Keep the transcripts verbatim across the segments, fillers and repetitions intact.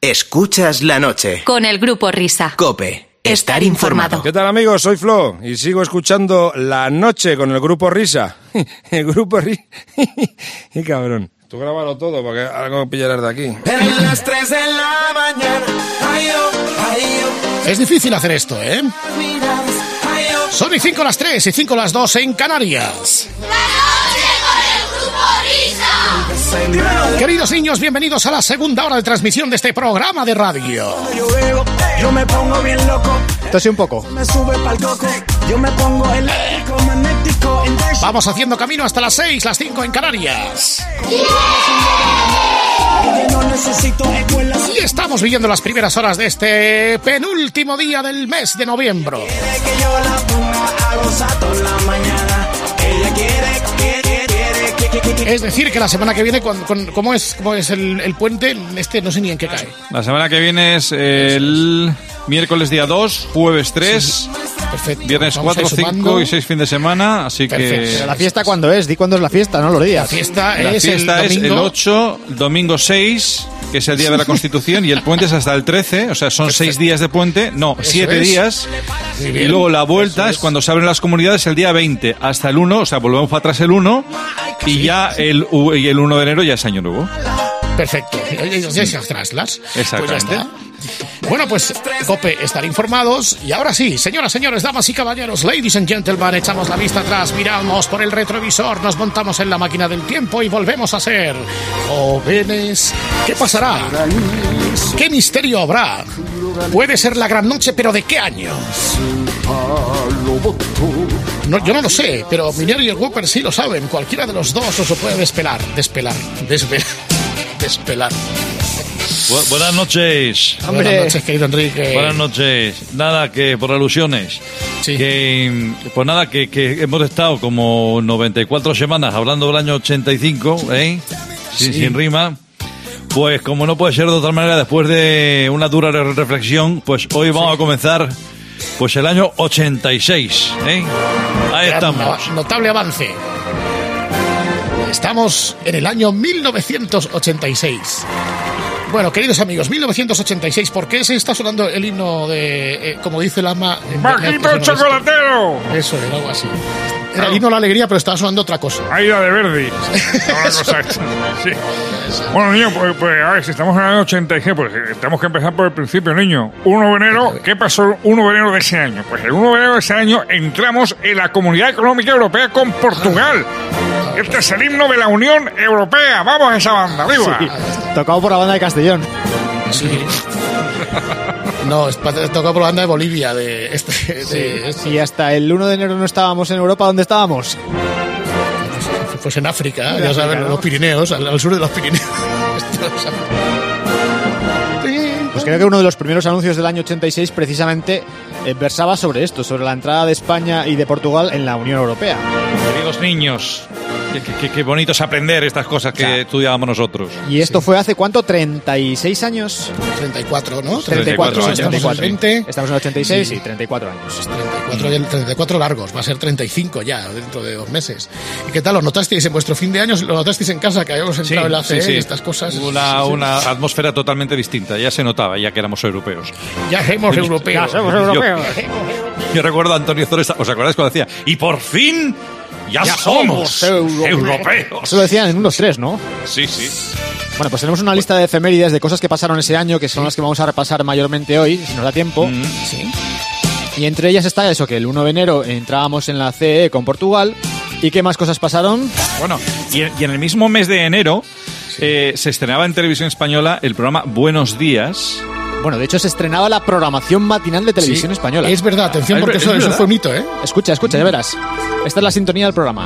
Escuchas la noche. Con el Grupo Risa. COPE. Estar informado. ¿Qué tal, amigos? Soy Flo y sigo escuchando La Noche con el Grupo Risa. El Grupo Risa. Y cabrón. Tú grábalo todo porque algo pillarás de aquí. Eran las tres de la mañana. Ay, oh, ay, oh. Es difícil hacer esto, ¿eh? Son y cinco las tres y cinco las dos en Canarias. Queridos niños, bienvenidos a la segunda hora de transmisión de este programa de radio. Yo me pongo bien loco. Tose un poco. Me sube pa'l coco. Yo me pongo eléctrico, magnético. Vamos haciendo camino hasta las seis, las cinco en Canarias. Y estamos viviendo las primeras horas de este penúltimo día del mes de noviembre. Quiere que yo la ponga a gozar toda la mañana. Ella quiere, quiere, quiere, quiere, quiere. Es decir, que la semana que viene, con, con, ¿cómo es, cómo es el, el puente? Este no sé ni en qué cae. La semana que viene es el miércoles día dos, jueves tres, sí, perfecto. Viernes Vamos cuatro, cinco y seis fin de semana, así Perfecto. que... Pero la fiesta, ¿cuándo es? Di cuándo es la fiesta, ¿no? Los días. La fiesta La es fiesta el es domingo. el ocho, domingo seis, que es el día de la Constitución, y el puente es hasta el trece, o sea, son Perfecto. seis días de puente, no, Eso siete es. días, Muy y bien. luego la vuelta Eso es. es cuando se abren las comunidades el día veinte, hasta el uno, o sea, volvemos para atrás el uno, y ya el, u- y el uno de enero ya es año nuevo. Perfecto. Ya se traslas. Exactamente. Pues ya está. Bueno, pues, COPE, estar informados. Y ahora sí, señoras, señores, damas y caballeros, ladies and gentlemen, echamos la vista atrás, miramos por el retrovisor, nos montamos en la máquina del tiempo y volvemos a ser jóvenes. ¿Qué pasará? ¿Qué misterio habrá? Puede ser la gran noche, pero ¿de qué año? No, yo no lo sé, pero Miner y el Whopper sí lo saben. Cualquiera de los dos os lo puede despelar. Despelar. Desvelar. Despelar. Bu- buenas noches. Hombre. Buenas noches, querido Enrique. Buenas noches. Nada, que por alusiones. Sí. Que, pues nada, que, que hemos estado como noventa y cuatro semanas hablando del año ochenta y cinco, ¿eh? Sin, Sí. sin rima. Pues como no puede ser de otra manera, después de una dura re- reflexión, pues hoy vamos a comenzar pues el año ochenta y seis, ¿eh? Ahí Gran- estamos. Notable avance. Estamos en el año mil novecientos ochenta y seis. Bueno, queridos amigos, mil novecientos ochenta y seis, ¿por qué se está sonando el himno de, eh, como dice el ama... en- ¡Bajito en- chocolatero! Eso era algo así. Era el himno de la alegría, pero estaba sonando otra cosa. Aida de Verdi. Una cosa esta. Sí. Bueno, niño, pues, pues a ver, si estamos en el año ochenta y seis, pues eh, tenemos que empezar por el principio, niño. uno de enero, ¿qué pasó el uno de enero de ese año? Pues el uno de enero de ese año entramos en la Comunidad Económica Europea con Portugal. Este es el himno de la Unión Europea. Vamos a esa banda, arriba. Sí, tocado por la banda de Castellón. Sí. No, es pa- tocado por la banda de Bolivia, de este... De, Si hasta el uno de enero no estábamos en Europa, ¿dónde estábamos? Pues en África, En ya África, saben, ¿no? los Pirineos, al, al sur de los Pirineos. Pues creo que uno de los primeros anuncios del año ochenta y seis precisamente eh, versaba sobre esto, sobre la entrada de España y de Portugal en la Unión Europea. Queridos niños, qué, qué- qué bonito es aprender estas cosas que Claro. estudiábamos nosotros. Y esto fue hace, ¿cuánto? ¿treinta y seis años? treinta y cuatro, ¿no? treinta y cuatro años, años. Estamos en el veinte. Estamos en el ochenta y seis, Sí. sí, treinta y cuatro años. treinta y cuatro, ya el treinta y cuatro largos, va a ser treinta y cinco ya, dentro de dos meses. ¿Y qué tal? ¿Lo notasteis en vuestro fin de año? ¿Lo notasteis en casa? Que habíamos entrado en la C E y estas cosas. Una, Sí, sí. una atmósfera totalmente distinta, ya se notaba, ya que éramos europeos. Ya somos europeos. Ya somos Yo- europeos. Yo recuerdo a Antonio Zores, ¿os acordáis cuando decía? Y por fin ya, Ya somos, somos europeos. europeos. Eso lo decían en unos tres, ¿no? Sí, sí. Bueno, pues tenemos una lista de efemérides de cosas que pasaron ese año, que son las que vamos a repasar mayormente hoy, si nos da tiempo. Mm. Sí. Y entre ellas está eso, que el uno de enero entrábamos en la C E con Portugal. ¿Y qué más cosas pasaron? Bueno, y, y en el mismo mes de enero eh, se estrenaba en Televisión Española el programa Buenos Días. Bueno, de hecho se estrenaba la programación matinal de Televisión Sí. Española. Es verdad, atención, Es porque ver- eso, es eso verdad. fue mito, ¿eh? Escucha, escucha, ya verás. Esta es la sintonía del programa.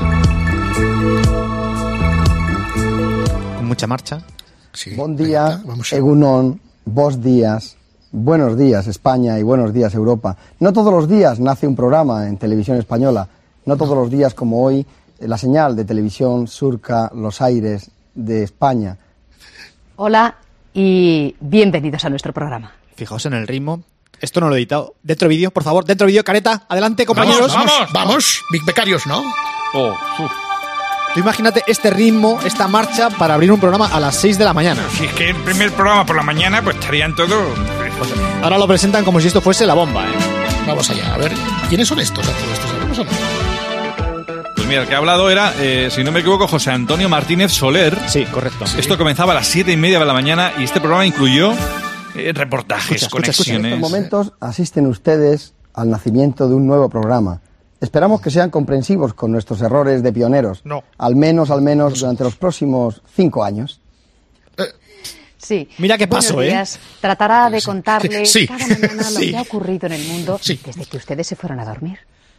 Con mucha marcha. Sí. Bon Ahí día, está, vamos a- Egunon, vos días, buenos días España y buenos días Europa. No todos los días nace un programa en televisión española, no todos los días como hoy eh, la señal de televisión surca los aires de España. Hola y bienvenidos a nuestro programa. Fijaos en el ritmo. Esto no lo he editado. Dentro vídeo, por favor, dentro vídeo, careta. Adelante, compañeros. Vamos, vamos, vamos. Big Becarios, ¿no? Oh, uf. Tú imagínate este ritmo, esta marcha para abrir un programa a las seis de la mañana. Si es que el primer programa por la mañana, pues estarían todos... Ahora lo presentan como si esto fuese la bomba, ¿eh? Vamos allá, a ver, ¿quiénes son estos? ¿Estos sabemos o no? Pues mira, el que ha hablado era, eh, si no me equivoco, José Antonio Martínez Soler. Sí, correcto. Esto comenzaba a las siete y media de la mañana y este programa incluyó eh, reportajes, Escucha, escucha, escucha. En conexiones. estos momentos asisten ustedes al nacimiento de un nuevo programa. Esperamos que sean comprensivos con nuestros errores de pioneros. No. Al menos, al menos durante los próximos cinco años. Sí. Mira qué Buenos paso, ¿eh? días. Tratará de contarle Sí. cada mañana lo Sí. que ha ocurrido en el mundo Sí. desde que ustedes se fueron a dormir.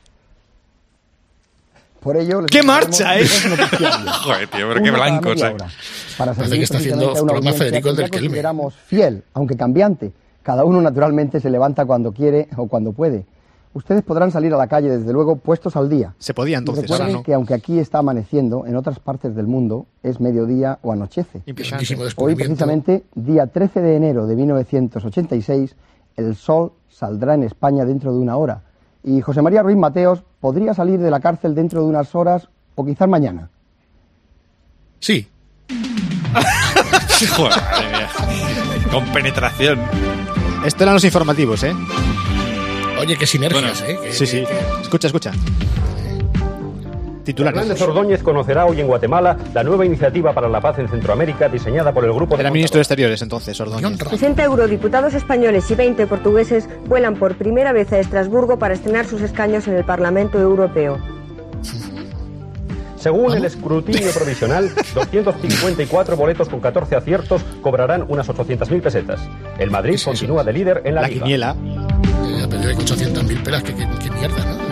Por ello, les ¡Qué ofrecemos marcha, eh! dos noticiarios. Joder, tío, pero qué Una cada blancos, media eh. hora, Para Parece servir que está haciendo precisamente a una programa audiencia Federico el que del ya Kelme. consideramos fiel, aunque cambiante. Cada uno naturalmente se levanta cuando quiere o cuando puede. Ustedes podrán salir a la calle, desde luego, puestos al día. Se podía entonces, Recuerden ahora no. que aunque aquí está amaneciendo, en otras partes del mundo es mediodía o anochece. Impresionante. Grandísimo Hoy, descubrimiento. precisamente, día trece de enero de mil novecientos ochenta y seis, el sol saldrá en España dentro de una hora. Y José María Ruiz Mateos podría salir de la cárcel dentro de unas horas o quizás mañana. Sí. Joder, madre mía. Con penetración. Esto eran los informativos, ¿eh? Oye, qué sinergias, ¿eh? Que- Sí, sí. Escucha, escucha. Titulares. Fernández Ordóñez conocerá hoy en Guatemala la nueva iniciativa para la paz en Centroamérica diseñada por el grupo de Era ministro de Exteriores entonces, Ordóñez. sesenta eurodiputados españoles y veinte portugueses vuelan por primera vez a Estrasburgo para estrenar sus escaños en el Parlamento Europeo. Según el escrutinio provisional, doscientos cincuenta y cuatro boletos con catorce aciertos cobrarán unas ochocientas mil pesetas. El Madrid Sí, sí, continúa de líder en la, La Liga. quiniela. Eh, pero hay ochocientas mil pelas, que, que, que mierda, ¿no?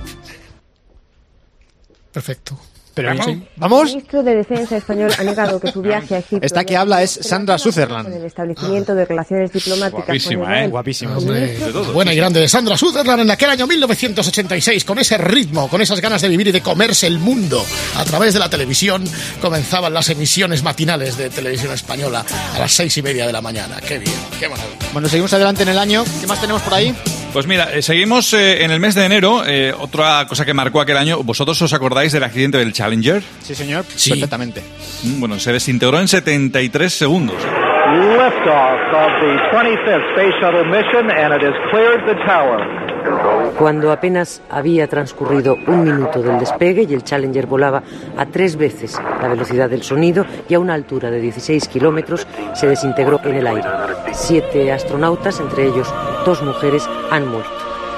Perfecto. Pero ¿Vamos? sí. El ¿Vamos? ministro de Defensa español ha negado que su viaje a Egipto... Esta que habla es Sandra Sutherland. ...del establecimiento de relaciones diplomáticas Guapísima, con Israel. ¿eh? Guapísima. Hombre, buena y grande de Sandra Sutherland en aquel año mil novecientos ochenta y seis, con ese ritmo, con esas ganas de vivir y de comerse el mundo a través de la televisión, comenzaban las emisiones matinales de televisión española a las seis y media de la mañana. Qué bien, qué maravilla. Bueno, seguimos adelante en el año. ¿Qué más tenemos por ahí? Pues mira, eh, seguimos eh, en el mes de enero. Eh, otra cosa que marcó aquel año, ¿vosotros os acordáis del accidente del Challenger? Sí, señor. Sí. Perfectamente. Mm, Bueno, se desintegró en setenta y tres segundos. Liftoff of the twenty-fifth Space Shuttle mission, and it has cleared the tower. Cuando apenas había transcurrido un minuto del despegue y el Challenger volaba a tres veces la velocidad del sonido y a una altura de dieciséis kilómetros, se desintegró en el aire. Siete astronautas, entre ellos dos mujeres, han muerto.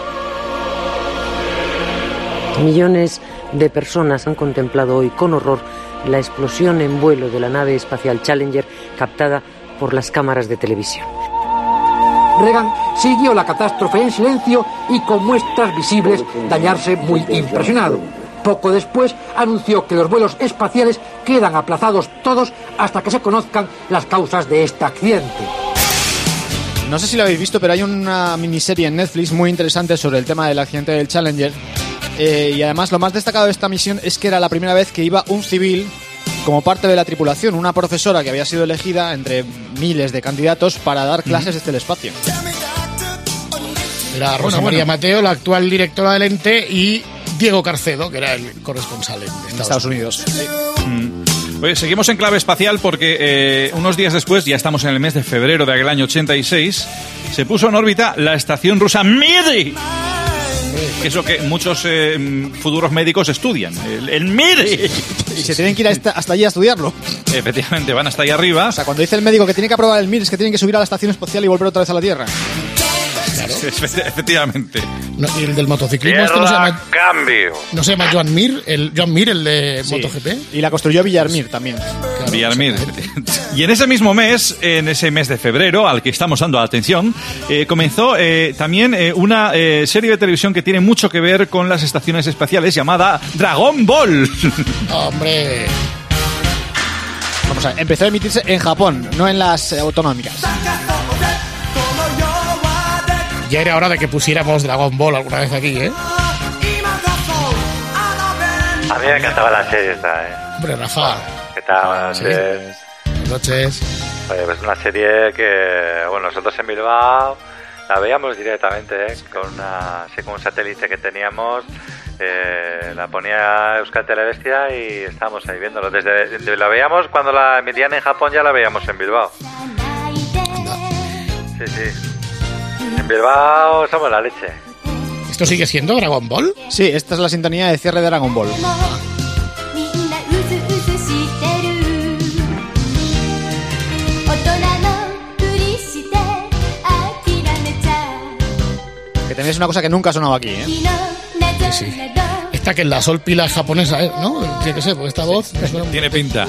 Millones de personas han contemplado hoy con horror la explosión en vuelo de la nave espacial Challenger captada por las cámaras de televisión. Reagan siguió la catástrofe en silencio y con muestras visibles de hallarse muy impresionado. Poco después anunció que los vuelos espaciales quedan aplazados todos hasta que se conozcan las causas de este accidente. No sé si lo habéis visto, pero hay una miniserie en Netflix muy interesante sobre el tema del accidente del Challenger. Eh, y además lo más destacado de esta misión es que era la primera vez que iba un civil como parte de la tripulación, una profesora que había sido elegida entre miles de candidatos para dar clases desde el espacio. Era Rosa Bueno, María bueno. Mateo, la actual directora del ente, y Diego Carcedo, que era el corresponsal en Estados, Estados Unidos. Mm. Oye, seguimos en clave espacial porque eh, unos días después, ya estamos en el mes de febrero de aquel año ochenta y seis, se puso en órbita la estación rusa Mir, que es lo que muchos eh, futuros médicos estudian, el, el Mir. Y se tienen que ir hasta, hasta allí a estudiarlo. Efectivamente, van hasta ahí arriba. O sea, cuando dice el médico que tiene que aprobar el M I R es que tienen que subir a la estación espacial y volver otra vez a la Tierra. Claro. Efectivamente. No, y el del motociclismo, este no se llama, Cambio. no se llama Joan Mir, el Joan Mir, el de Sí. MotoGP. Y la construyó Villarmir también. Claro, Villarmir. exactamente. Y en ese mismo mes, en ese mes de febrero, al que estamos dando atención, eh, comenzó eh, también eh, una eh, serie de televisión que tiene mucho que ver con las estaciones espaciales llamada Dragon Ball. Hombre, Vamos a ver, empezó a emitirse en Japón, no en las eh, autonómicas. ya era hora de que pusiéramos Dragon Ball alguna vez aquí, ¿eh? A mí me encantaba la serie esta, ¿eh? Hombre, Rafa. ¿Qué tal? Buenas Sí. noches. Buenas noches. Oye, pues una serie que, bueno, nosotros en Bilbao la veíamos directamente, ¿eh? Con, una, así, con un satélite que teníamos Eh, la ponía Euskal Telebestia y estábamos ahí viéndolo. Desde, desde la veíamos cuando la emitían en Japón, ya la veíamos en Bilbao. Sí, sí. En Bilbao somos la leche. ¿Esto sigue siendo Dragon Ball? Sí, esta es la sintonía de cierre de Dragon Ball. Que también es una cosa que nunca ha sonado aquí, ¿eh? Sí, sí. Esta que es la Sol Pila japonesa, ¿eh? ¿No? Tiene que ser, porque esta voz... me suena... Tiene pinta.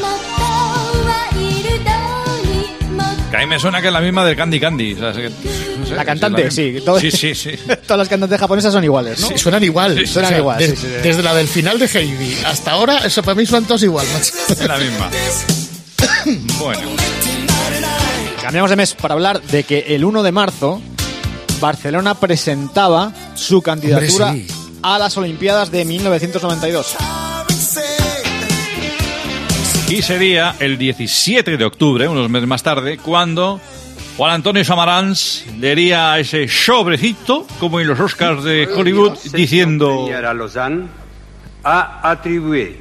Que a mí me suena que es la misma del Candy Candy. O sea, que, no sé, la cantante, la sí. Todo, sí, sí, sí. Todas las cantantes japonesas son iguales, ¿no? Sí, suenan igual. Sí, suenan o sea, igual. Des, sí, sí, sí. Desde la del final de Heidi hasta ahora, eso para mí suenan todos igual, macho. Es la misma. Bueno. Cambiamos de mes para hablar de que el uno de marzo Barcelona presentaba su candidatura Hombre, sí. a las Olimpiadas de mil novecientos noventa y dos. Y sería el diecisiete de octubre, unos meses más tarde, cuando Juan Antonio Samaranch leería ese sobrecito, como en los Oscars de Hollywood, diciendo... à Lausanne a attribué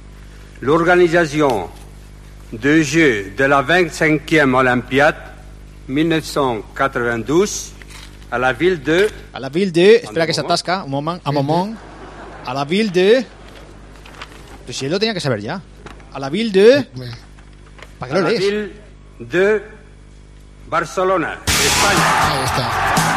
l'organisation de Jeux de la vingt-cinquième Olympiade mil novecientos ochenta y dos a la ville de... A la ville de... Espera que se atasca, un moment, un moment. A la ville de... Pues si él lo tenía que saber ya. A la ville de... ¿Para qué lo a la lees? ville de Barcelona, España. Ahí está.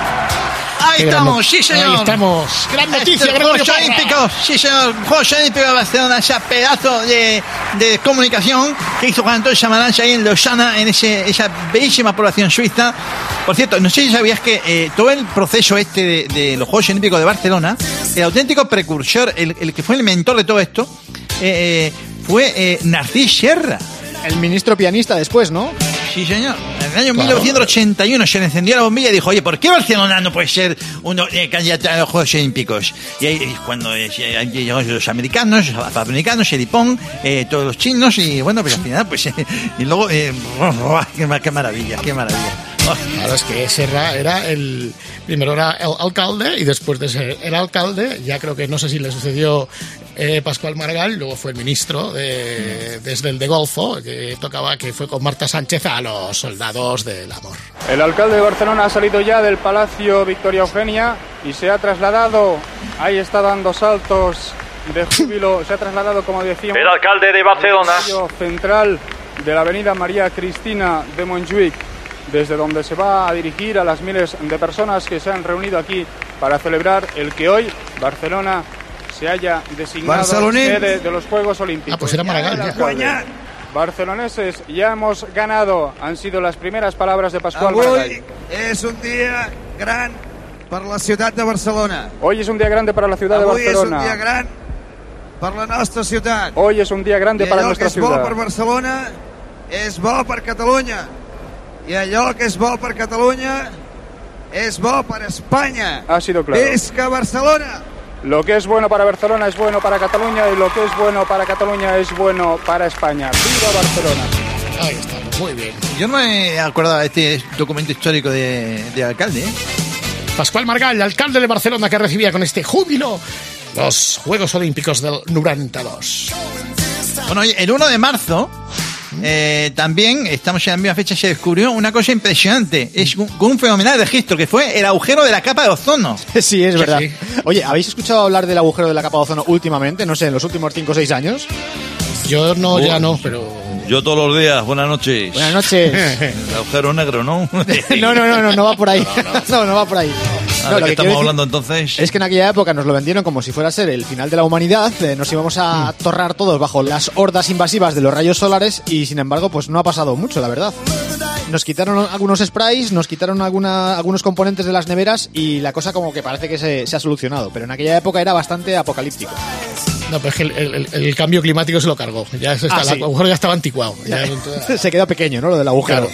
Ahí Qué estamos, gran- sí señor. Ahí estamos. Gran noticia, Este, Gregorio Juegos Parra. Olímpicos, sí señor. Juegos Olímpicos de Barcelona, ese pedazo de, de comunicación que hizo Juan Antonio Samaranch ahí en Lausana, en ese, esa bellísima población suiza. Por cierto, no sé si sabías que eh, todo el proceso este de, de los Juegos Olímpicos de Barcelona, el auténtico precursor, el, el que fue el mentor de todo esto, eh, eh, fue eh, Narcís Serra. El ministro pianista después, ¿no? Sí, señor. En el año Claro. mil novecientos ochenta y uno se le encendió la bombilla y dijo, oye, ¿por qué Barcelona no puede ser uno eh, candidato a los Juegos Olímpicos? Y ahí es cuando eh, llegaron los americanos, los afroamericanos, el Ipón, eh, todos los chinos, y bueno, pues al final, pues, eh, y luego, eh, qué, qué maravilla, qué maravilla. Claro, es que Serra era el... Primero era el alcalde y después de ser el alcalde, ya creo que no sé si le sucedió eh, Pascual Maragall, luego fue el ministro de, desde el de Golfo, que tocaba, que fue con Marta Sánchez a los soldados del amor. El alcalde de Barcelona ha salido ya del Palacio Victoria Eugenia y se ha trasladado, ahí está dando saltos de júbilo, se ha trasladado, como decíamos, El alcalde de Barcelona. al patio central de la avenida María Cristina de Montjuïc, desde donde se va a dirigir a las miles de personas que se han reunido aquí para celebrar el que hoy Barcelona se haya designado Barceloní. sede de los Juegos Olímpicos. Ah, pues era Maragall, ya. Alcalde. Barceloneses, ya hemos ganado, han sido las primeras palabras de Pascual Avui Maragall. és un dia gran per la ciutat de Barcelona. Hoy es un día grande para la ciudad de Avui és un dia Barcelona. gran per la nostra ciutat. Hoy es un día grande I para allò nuestra que és bo ciudad. per Barcelona és bo per Catalunya. I allò que és bo per Catalunya és bo per Espanya. Ha sido claro. Visca Barcelona! Lo que es bueno para Barcelona es bueno para Cataluña y lo que es bueno para Cataluña es bueno para España. ¡Viva Barcelona! Ahí estamos, muy bien. Yo no me acordaba de este documento histórico de, de alcalde, ¿eh? Pascual Maragall, alcalde de Barcelona, que recibía con este júbilo los Juegos Olímpicos del noventa y dos. Bueno, oye, el uno de marzo eh, también, estamos en la misma fecha, se descubrió una cosa impresionante. Es un, un fenomenal registro que fue el agujero de la capa de ozono. Sí, es verdad. Sí. Oye, ¿habéis escuchado hablar del agujero de la capa de ozono últimamente? No sé, en los últimos cinco o seis años. Yo no, ya no, pero... Yo todos los días, buenas noches. Buenas noches. El agujero negro, ¿no? No, no, no, no, no va por ahí. No, no va por ahí. ¿A No, de lo qué que estamos quiero hablando entonces? Es que en aquella época nos lo vendieron como si fuera a ser el final de la humanidad, eh, nos íbamos a torrar todos bajo las hordas invasivas de los rayos solares y sin embargo pues no ha pasado mucho, la verdad. Nos quitaron algunos sprays, nos quitaron alguna, algunos componentes de las neveras y la cosa como que parece que se, se ha solucionado, pero en aquella época era bastante apocalíptico. No, pero es que el, el- el cambio climático se lo cargó. Ya se está, Ah, sí. el agujero ya estaba anticuado. Ya- Se quedó pequeño, ¿no? Lo del agujero.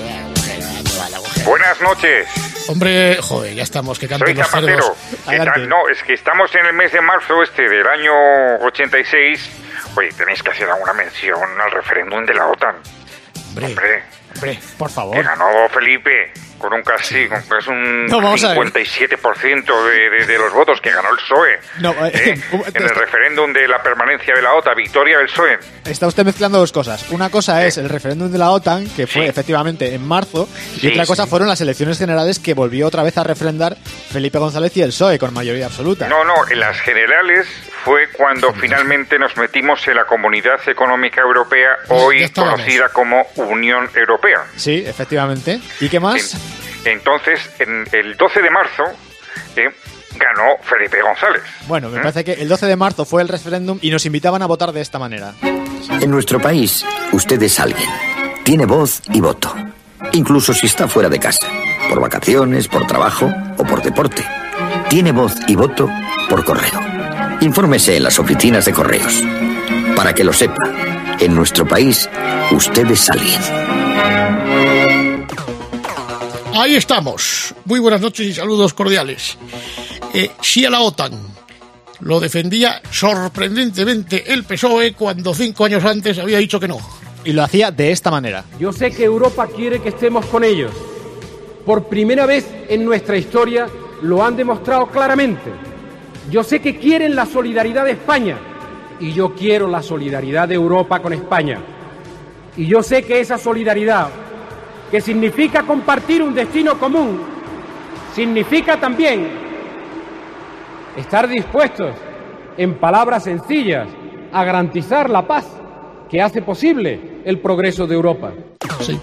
Buenas noches. Hombre, joder, ya estamos, que canten Soy los Zapatero. cerdos. ¿Qué tal? No, es que estamos en el mes de marzo este del año ochenta y seis. Oye, tenéis que hacer alguna mención al referéndum de la OTAN. Hombre, Hombre, hombre, por favor. que ganó Felipe con un casi, con es un No, vamos a ver. cincuenta y siete por ciento de, de, de los votos que ganó el P S O E. No, eh, ¿eh? En el referéndum de la permanencia de la OTAN, victoria del P S O E. Está usted mezclando dos cosas. Una cosa es el referéndum de la OTAN, que fue Sí. efectivamente en marzo, y Sí, otra cosa sí. fueron las elecciones generales que volvió otra vez a refrendar Felipe González y el P S O E con mayoría absoluta. No, no, en las generales fue cuando finalmente nos metimos en la Comunidad Económica Europea, hoy estábamos. conocida como Unión Europea. Sí, efectivamente. ¿Y qué más? En- entonces, en el doce de marzo eh, ganó Felipe González. Bueno, me parece que el doce de marzo fue el referéndum y nos invitaban a votar de esta manera. En nuestro país, usted es alguien. Tiene voz y voto. Incluso si está fuera de casa, por vacaciones, por trabajo o por deporte. Tiene voz y voto por correo. Infórmese en las oficinas de correos. Para que lo sepa, en nuestro país, usted es alguien. Ahí estamos. Muy buenas noches y saludos cordiales. Eh, sí a la OTAN. Lo defendía sorprendentemente el P S O E cuando cinco años antes había dicho que no. Y lo hacía de esta manera. Yo sé que Europa quiere que estemos con ellos. Por primera vez en nuestra historia lo han demostrado claramente. Yo sé que quieren la solidaridad de España y yo quiero la solidaridad de Europa con España. Y yo sé que esa solidaridad, que significa compartir un destino común, significa también estar dispuestos, en palabras sencillas, a garantizar la paz que hace posible el progreso de Europa. Sí.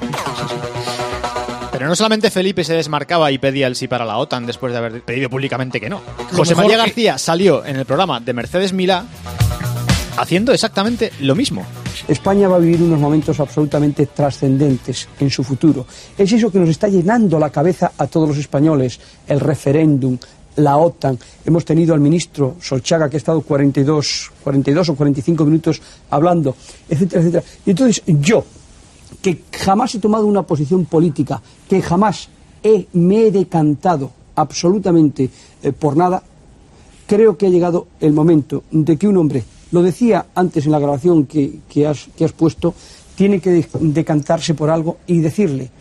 Pero no solamente Felipe se desmarcaba y pedía el sí para la OTAN después de haber pedido públicamente que no. Lo José mejor María que- García salió en el programa de Mercedes Milá haciendo exactamente lo mismo. España va a vivir unos momentos absolutamente trascendentes en su futuro. Es eso que nos está llenando la cabeza a todos los españoles, el referéndum, la OTAN. Hemos tenido al ministro Solchaga que ha estado cuarenta y dos, cuarenta y dos o cuarenta y cinco minutos hablando, etcétera, etcétera. Y entonces yo, que jamás he tomado una posición política, que jamás he, me he decantado absolutamente eh, por nada, creo que ha llegado el momento de que un hombre, lo decía antes en la grabación que, que, has, que has puesto, tiene que de- decantarse por algo y decirle,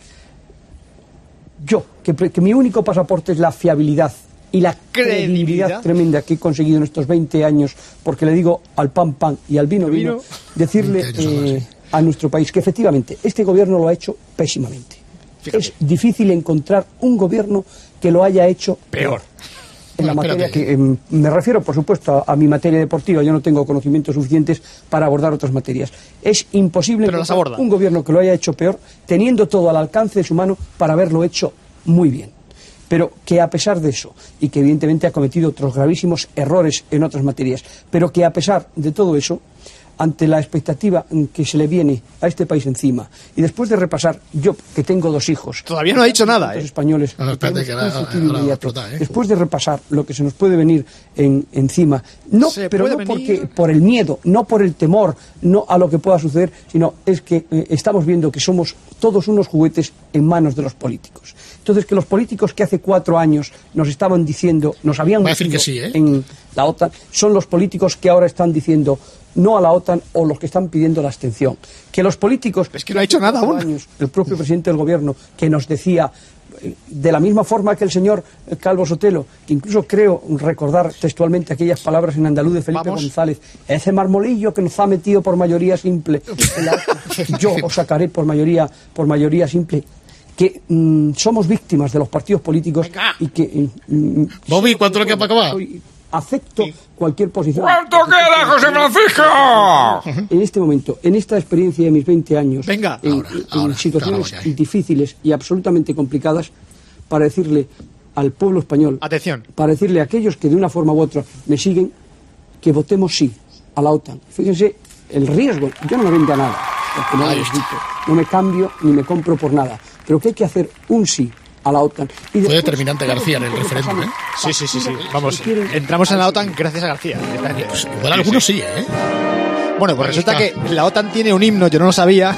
yo, que, pre- que mi único pasaporte es la fiabilidad y la credibilidad, Credibilidad. tremenda que he conseguido en estos veinte años, porque le digo al pan pan y al vino vino, Vino. decirle eh, a nuestro país que efectivamente este gobierno lo ha hecho pésimamente. Es difícil encontrar un gobierno que lo haya hecho peor. En la Bueno, materia espérate. que em, me refiero, por supuesto, a, a mi materia deportiva. Yo no tengo conocimientos suficientes para abordar otras materias. Es imposible Pero las encontrar aborda. un gobierno que lo haya hecho peor, teniendo todo al alcance de su mano para haberlo hecho muy bien. Pero que a pesar de eso, y que evidentemente ha cometido otros gravísimos errores en otras materias, pero que a pesar de todo eso, ante la expectativa que se le viene a este país encima, y después de repasar, yo que tengo dos hijos, Todavía no ha dicho nada, los ¿eh? españoles, No, no, espérate, que tenemos ahora- un futuro ahora va a inmediato, explotar, ¿eh? después de repasar lo que se nos puede venir en- encima, no, Se pero puede no venir. porque por el miedo, no por el temor, no a lo que pueda suceder, sino es que eh, estamos viendo que somos todos unos juguetes en manos de los políticos. Entonces, que los políticos que hace cuatro años nos estaban diciendo, nos habían Va a decir metido que sí, ¿eh? en la OTAN, son los políticos que ahora están diciendo no a la OTAN o los que están pidiendo la abstención. Que los políticos... Es que no ha hecho nada aún. años, el propio presidente del gobierno, que nos decía, eh, de la misma forma que el señor eh, Calvo Sotelo, que incluso creo recordar textualmente aquellas palabras en andaluz de Felipe Vamos. González, ese marmolillo que nos ha metido por mayoría simple, en la- yo os sacaré por mayoría, por mayoría simple, que mm, somos víctimas de los partidos políticos y que... mm, Bobby, ¿cuánto le queda para acabar? soy- acepto cualquier posición. ¿Cuánto queda, José Francisco? En este momento, en esta experiencia de mis veinte años, Venga. en, Ahora, en ahora, situaciones claro, ya. difíciles y absolutamente complicadas, para decirle al pueblo español, Atención. para decirle a aquellos que de una forma u otra me siguen, que votemos sí a la OTAN. Fíjense el riesgo, yo no me vendo a nada, porque no, Ahí les está. digo, no me cambio ni me compro por nada, pero que hay que hacer un sí a la OTAN. Y Fue después, determinante García en el referéndum, ¿eh? Sí, sí, sí, sí. Vamos, entramos en la OTAN gracias a García. Pues igual algunos sí, ¿eh? Bueno, pues Ahí resulta está. que la OTAN tiene un himno, yo no lo sabía,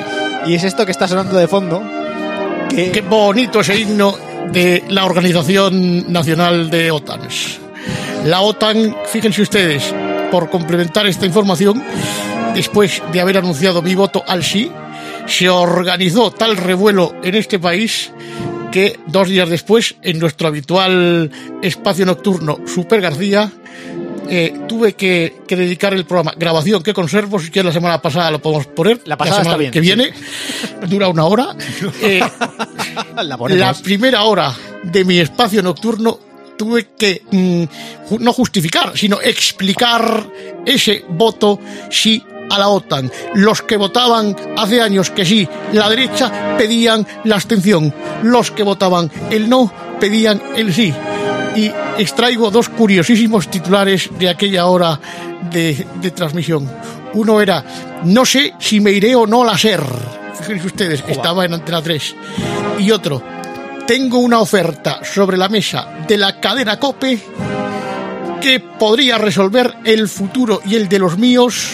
y es esto que está sonando de fondo. Que... Qué bonito ese himno de la Organización Nacional de OTANs. La OTAN, fíjense ustedes, por complementar esta información, después de haber anunciado mi voto al sí, se organizó tal revuelo en este país que dos días después, en nuestro habitual espacio nocturno Super García, eh, tuve que, que dedicar el programa Grabación que conservo, si quieres la semana pasada lo podemos poner, la, pasada la semana está bien, que viene, sí. Dura una hora. Eh, la, la primera hora de mi espacio nocturno tuve que mmm, no justificar, sino explicar ese voto sí a la OTAN. Los que votaban hace años que sí, la derecha, pedían la abstención. Los que votaban el no, pedían el sí. Y extraigo dos curiosísimos titulares de aquella hora de, de transmisión. Uno era: no sé si me iré o no a la SER. Fíjense ustedes, Oba. Estaba en Antena tres. Y otro: tengo una oferta sobre la mesa de la cadena COPE que podría resolver el futuro y el de los míos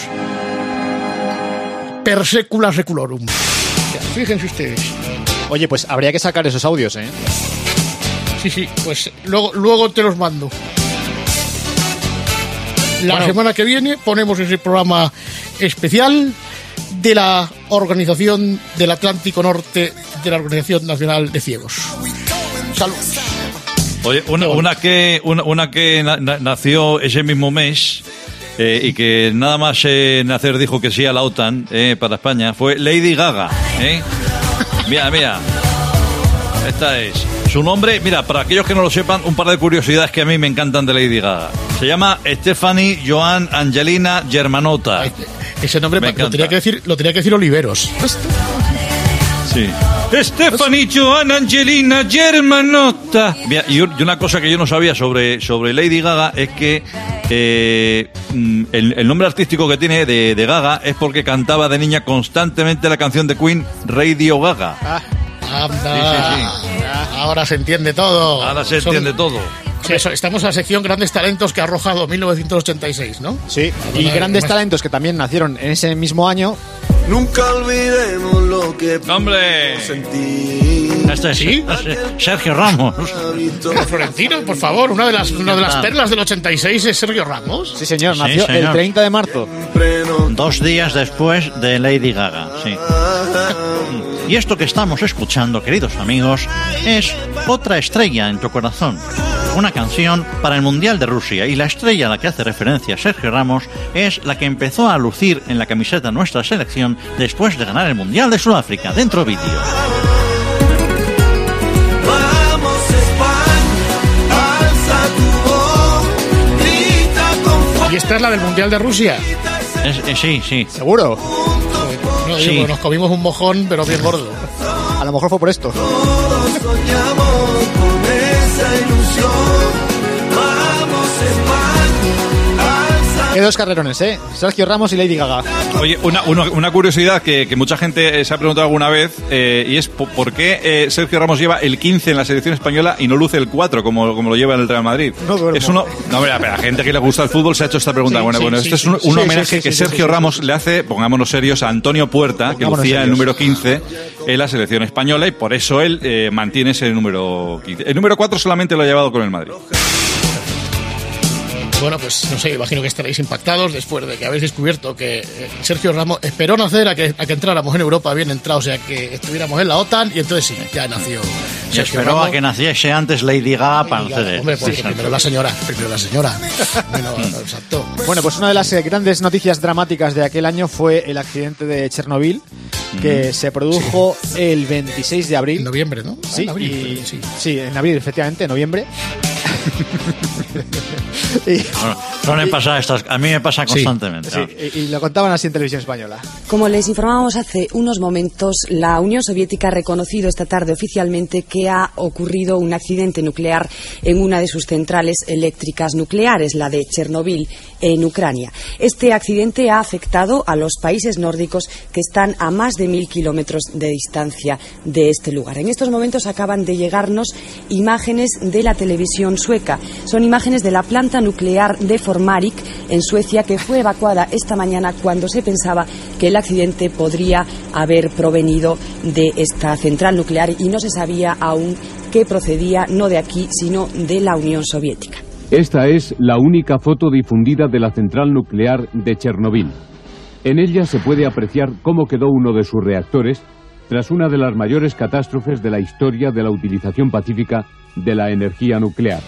per secula seculorum. Fíjense ustedes. Oye, pues habría que sacar esos audios, ¿eh? Sí, sí, pues luego, luego te los mando. La bueno. semana que viene ponemos ese programa especial de la Organización del Atlántico Norte, de la Organización Nacional de Ciegos. Saludos. Oye, una, una que, una, una que na, na, nació ese mismo mes eh, y que nada más eh, nacer dijo que sí a la OTAN eh, para España fue Lady Gaga. ¿eh? Mira, mira. Esta es. Su nombre, mira, para aquellos que no lo sepan, un par de curiosidades que a mí me encantan de Lady Gaga. Se llama Stephanie Joan Angelina Germanotta. Ay, ese nombre lo tenía que decir, lo tenía que decir Oliveros. Sí. Stephanie Joan Angelina Germanotta. Mira, y una cosa que yo no sabía sobre, sobre Lady Gaga es que eh, el, el nombre artístico que tiene de, de Gaga es porque cantaba de niña constantemente la canción de Queen, Radio Gaga. Ah. Anda, sí, sí, sí. Ahora se entiende todo. Ahora se entiende Son, todo. Sí, eso, estamos en la sección Grandes Talentos que ha arrojado mil novecientos ochenta y seis, ¿no? Sí, y no, grandes talentos que también nacieron en ese mismo año. Nunca olvidemos lo que ¡hombre! Sentí. Este sí, Sergio Ramos. Florentino, por favor, una de las, una de las perlas del ochenta y seis es Sergio Ramos. Sí, señor, nació sí, señor. el treinta de marzo. Dos días después de Lady Gaga, sí. Y esto que estamos escuchando, queridos amigos, es Otra estrella en tu corazón. Una canción para el Mundial de Rusia, y la estrella a la que hace referencia Sergio Ramos es la que empezó a lucir en la camiseta de nuestra selección después de ganar el Mundial de Sudáfrica. Dentro vídeo. ¿Y esta es la del Mundial de Rusia? Es, eh, sí, sí. ¿Seguro? No, digo, sí. Nos comimos un mojón, pero bien gordo. A lo mejor fue por esto. Todos soñamos con esa ilusión. Vamos, España. Qué dos carrerones, ¿eh? Sergio Ramos y Lady Gaga. Oye, una, una, una curiosidad que, que mucha gente se ha preguntado alguna vez, eh, y es por qué eh, Sergio Ramos lleva el quince en la selección española y no luce el cuatro como, como lo lleva en el Real Madrid. No duermo. Es uno, no, mira, pero la gente que le gusta el fútbol se ha hecho esta pregunta. Sí, bueno, sí, bueno, sí, este sí, es un, sí, un sí, homenaje sí, sí, que sí, Sergio sí, sí, Ramos le hace, pongámonos serios, a Antonio Puerta, que lucía serios. el número quince en la selección española, y por eso él eh, mantiene ese número quince. El número cuatro solamente lo ha llevado con el Madrid. Bueno, pues no sé, imagino que estaréis impactados después de que habéis descubierto que eh, Sergio Ramos esperó nacer a que, a que entráramos en Europa bien entrado, o sea, que estuviéramos en la OTAN, y entonces sí, ya nació y Sergio esperó Ramos. A que naciese antes Lady Gaga para nacer. Hombre, pues sí, primero la señora, primero la señora. Bueno, exacto. Bueno, pues una de las eh, grandes noticias dramáticas de aquel año fue el accidente de Chernobyl, que mm. se produjo sí. el veintiséis de abril. En noviembre, ¿no? Sí, en abril, y, sí. sí, en abril, efectivamente, en noviembre. y, bueno, suelen pasar estas, a mí me pasa constantemente. Sí, sí, y, y lo contaban así en Televisión Española. Como les informábamos hace unos momentos, la Unión Soviética ha reconocido esta tarde oficialmente que ha ocurrido un accidente nuclear en una de sus centrales eléctricas nucleares, la de Chernobyl, en Ucrania. Este accidente ha afectado a los países nórdicos que están a más de mil kilómetros de distancia de este lugar. En estos momentos acaban de llegarnos imágenes de la televisión sueca. Son imágenes de la planta nuclear de Forsmark en Suecia, que fue evacuada esta mañana cuando se pensaba que el accidente podría haber provenido de esta central nuclear, y no se sabía aún que procedía no de aquí sino de la Unión Soviética. Esta es la única foto difundida de la central nuclear de Chernobyl. En ella se puede apreciar cómo quedó uno de sus reactores tras una de las mayores catástrofes de la historia de la utilización pacífica de la energía nuclear.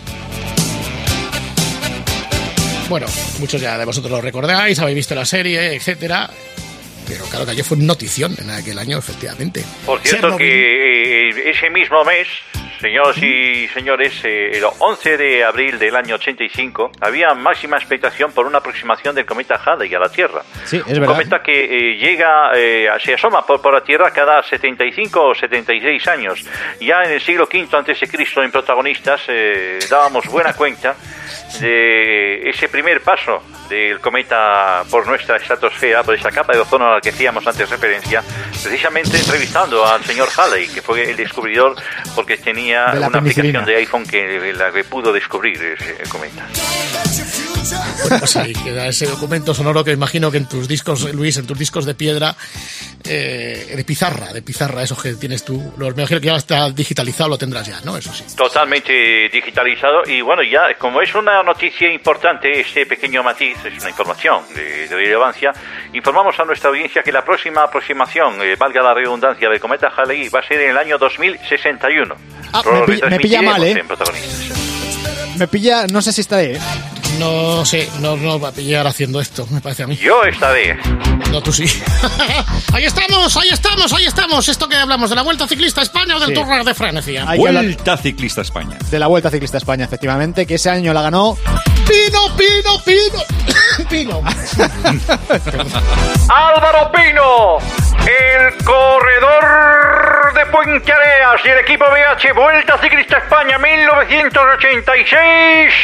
Bueno, muchos ya de vosotros lo recordáis, habéis visto la serie, etcétera. Pero claro que aquello fue notición en aquel año, efectivamente. Por cierto Chernobyl. que eh, ese mismo mes, señoras y señores, eh, el once de abril del año ochenta y cinco, había máxima expectación por una aproximación del cometa Halley a la Tierra. Sí, es Un verdad. cometa que eh, llega, eh, se asoma por, por la Tierra cada setenta y cinco o setenta y seis años. Ya en el siglo quinto antes de Cristo, en Protagonistas, eh, dábamos buena cuenta de ese primer paso del cometa por nuestra estratosfera, por esa capa de ozono a la que hacíamos antes referencia, precisamente entrevistando al señor Halley, que fue el descubridor, porque tenía una aplicación de iPhone que la que pudo descubrir ese cometa. Bueno, pues ahí queda ese documento sonoro que imagino que en tus discos, Luis, en tus discos de piedra, eh, de pizarra, de pizarra, esos que tienes tú, lo imagino que ya está digitalizado, lo tendrás ya, ¿no? Eso sí. Totalmente digitalizado, y bueno, ya como es una noticia importante, este pequeño matiz, es una información de, de relevancia, informamos a nuestra audiencia que la próxima aproximación, eh, valga la redundancia, del cometa Halley va a ser en el año dos mil sesenta y uno. Ah, me, pi- me pilla mal, ¿eh? Me pilla, no sé si estaré, ¿eh? No sé, no nos va a pillar haciendo esto, me parece a mí. Yo estaré. No, tú sí. Ahí estamos, ahí estamos, ahí estamos. Esto que hablamos de la Vuelta Ciclista a España o del Sí. Tour de Francia. Vuelta Ciclista a España. De la Vuelta Ciclista a España, efectivamente, que ese año la ganó Pino, Pino, Pino. Pino. Álvaro Pino, el corredor de Puente Areas y el equipo B H Vuelta Ciclista España mil novecientos ochenta y seis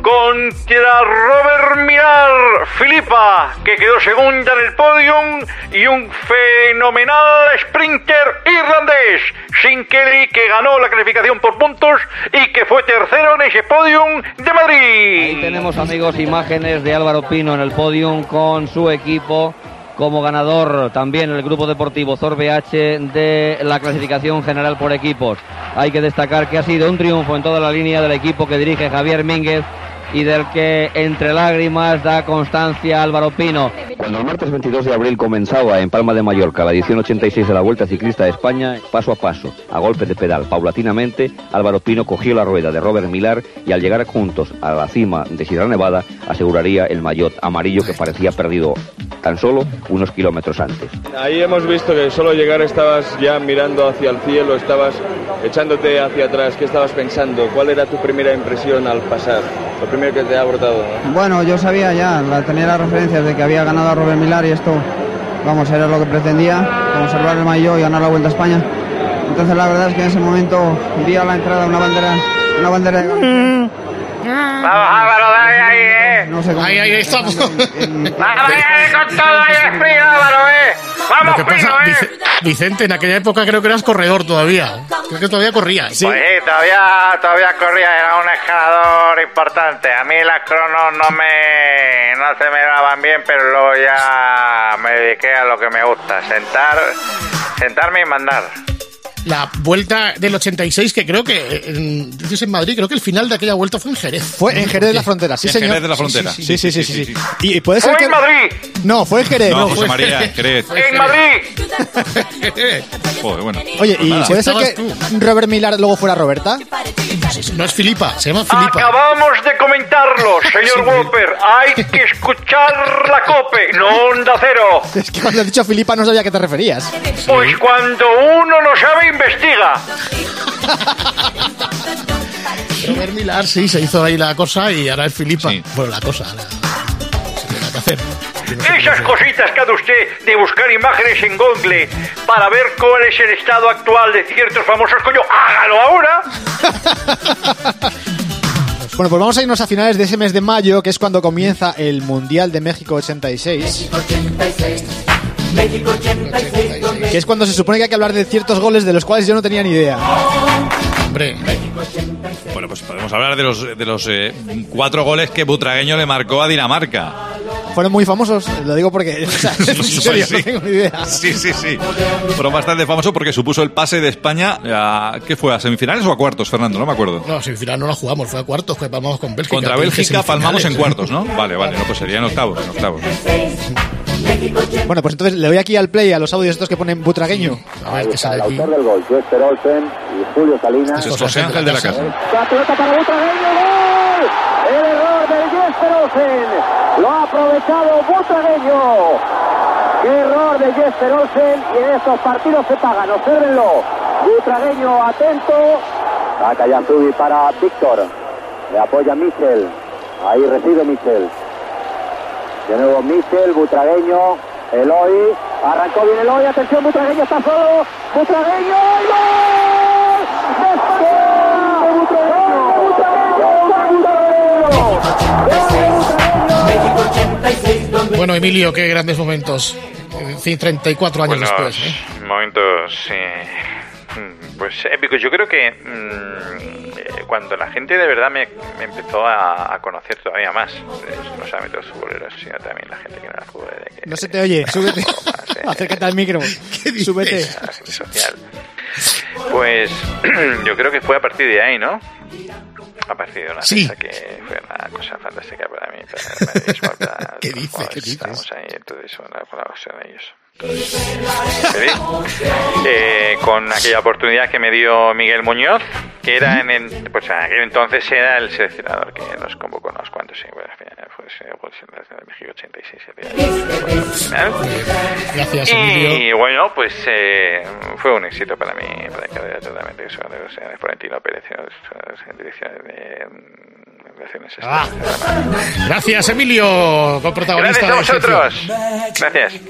contra Robert Millar Filipa, que quedó segunda en el podium, y un fenomenal sprinter irlandés, Sean Kelly, que ganó la clasificación por puntos y que fue tercero en ese podium de Madrid. Ahí tenemos, amigos, imágenes de Álvaro Pino en el podium con su equipo como ganador, también el grupo deportivo Zor B H de la clasificación general por equipos. Hay que destacar que ha sido un triunfo en toda la línea del equipo que dirige Javier Mínguez y del que entre lágrimas da constancia Álvaro Pino. Cuando el martes veintidós de abril comenzaba en Palma de Mallorca la edición ochenta y seis de la Vuelta Ciclista de España, paso a paso, a golpe de pedal, paulatinamente, Álvaro Pino cogió la rueda de Robert Millar y al llegar juntos a la cima de Sierra Nevada aseguraría el maillot amarillo que parecía perdido tan solo unos kilómetros antes. Ahí hemos visto que solo llegar estabas ya mirando hacia el cielo, estabas echándote hacia atrás. ¿Qué estabas pensando? ¿Cuál era tu primera impresión al pasar? Lo primero que te ha brotado, ¿no? Bueno, yo sabía ya, la, tenía las referencias de que había ganado a Robert Millar y esto, vamos, era lo que pretendía, conservar el maillot y ganar la Vuelta a España. Entonces la verdad es que en ese momento vi a la entrada una bandera, una bandera de Galicia. Vamos, Álvaro, dale ahí, eh. No sé cómo. Ahí, ahí estamos. Dale ahí con todo, ahí es frío, Álvaro, eh. Lo que Vamos, pasa, Pino, eh. Vic- Vicente, en aquella época creo que eras corredor todavía. Creo que todavía corrías. Sí. Pues sí, todavía, todavía corría, era un escalador importante. A mí las cronos no me, no se me daban bien, pero luego ya me dediqué a lo que me gusta, sentar, sentarme y mandar. La vuelta del ochenta y seis, que creo que en, dices en Madrid, creo que el final de aquella vuelta fue en Jerez. Fue en Jerez de la Frontera, sí, En señor. Jerez de la Frontera. Sí, sí, sí, sí. sí, sí. Y, y puede ser ¡Fue que... en Madrid! No, fue en Jerez. No, No, José fue María, Jerez. ¡En Madrid! Joder, bueno. Oye, ¿y Nada. puede ser que Robert Millar luego fuera Roberta? No es Filipa, se llama Filipa. Acabamos de comentarlo, señor Whopper. Hay que escuchar la COPE, no Onda Cero. Es que cuando has dicho Filipa no sabía a qué te referías. Pues cuando uno no sabe, investiga. Robert Millar, sí, se hizo ahí la cosa y ahora es Filipa. Bueno, la cosa, la, se tiene que hacer. Esas cositas que hace usted de buscar imágenes en Google para ver cuál es el estado actual de ciertos famosos, coño, hágalo ahora. Bueno, pues vamos a irnos a finales de ese mes de mayo, que es cuando comienza el Mundial de México ochenta y seis. Que es cuando se supone que hay que hablar de ciertos goles de los cuales yo no tenía ni idea. Hombre. Bueno, pues podemos hablar de los, de los eh, cuatro goles que Butragueño le marcó a Dinamarca. Fueron muy famosos, lo digo porque... O sea, en serio, Sí. no tengo ni idea. Sí, sí, sí. Fueron bastante famosos porque supuso el pase de España a... ¿Qué fue? ¿A semifinales o a cuartos, Fernando? No me acuerdo. No, semifinal no la jugamos, fue a cuartos, que palmamos con Bélgica. Contra Te dije Bélgica palmamos en semifinales. cuartos, ¿no? Vale, vale, no, pues sería en octavos, en octavos. Bueno, pues entonces le doy aquí al play a los audios estos que ponen butragueño. A ver, que sale El aquí. autor del gol, Jesper Olsen y Julio Salinas. Es José Ángel de la Casa. La pelota para Butragueño, gol. El error de Jesper Olsen. Lo ha aprovechado Butragueño. Qué error de Jesper Olsen, y en estos partidos se pagan. Obsérvenlo. Butragueño atento. Saca Yanzubi para Víctor. Le apoya Michel. Ahí recibe Michel. De nuevo Michel, Butragueño, Eloy. Arrancó bien Eloy. Atención, Butragueño está solo. Butragueño. ¡Gol! ¡Despacio! ¡Butragueño! ¡Butragueño! Bueno, Emilio, qué grandes momentos. En fin, treinta y cuatro años Buenos después. ¿eh? momentos, eh, pues épicos. Yo creo que mmm, eh, cuando la gente de verdad me, me empezó a, a conocer todavía más, eh, no solamente los futboleros, sino también la gente que no era futbolera. Que, No se te oye, súbete. más, eh, Acércate al micro. Súbete. la gente social. Pues yo creo que fue a partir de ahí, ¿no? A partir de una Sí. fecha que fue una cosa fantástica para mí, para el madridismo, para ¿Qué dice? todos, ¿Qué dices? estábamos ahí, entonces una colaboración de ellos. Feliz. Eh, con aquella oportunidad que me dio Miguel Muñoz, que era en, en pues en aquel entonces era el seleccionador que nos convocó unos cuantos, sí, bueno, fue en México ochenta y seis. Final. Gracias, Y Emilio. bueno, pues eh, fue un éxito para mí, para mi carrera totalmente. Eso, o sea, de Florentino Pérez, en dirección de mm, relaciones Ah. exteriores. Gracias, Emilio, coprotagonista Gracias a de vosotros. Excepción. Gracias.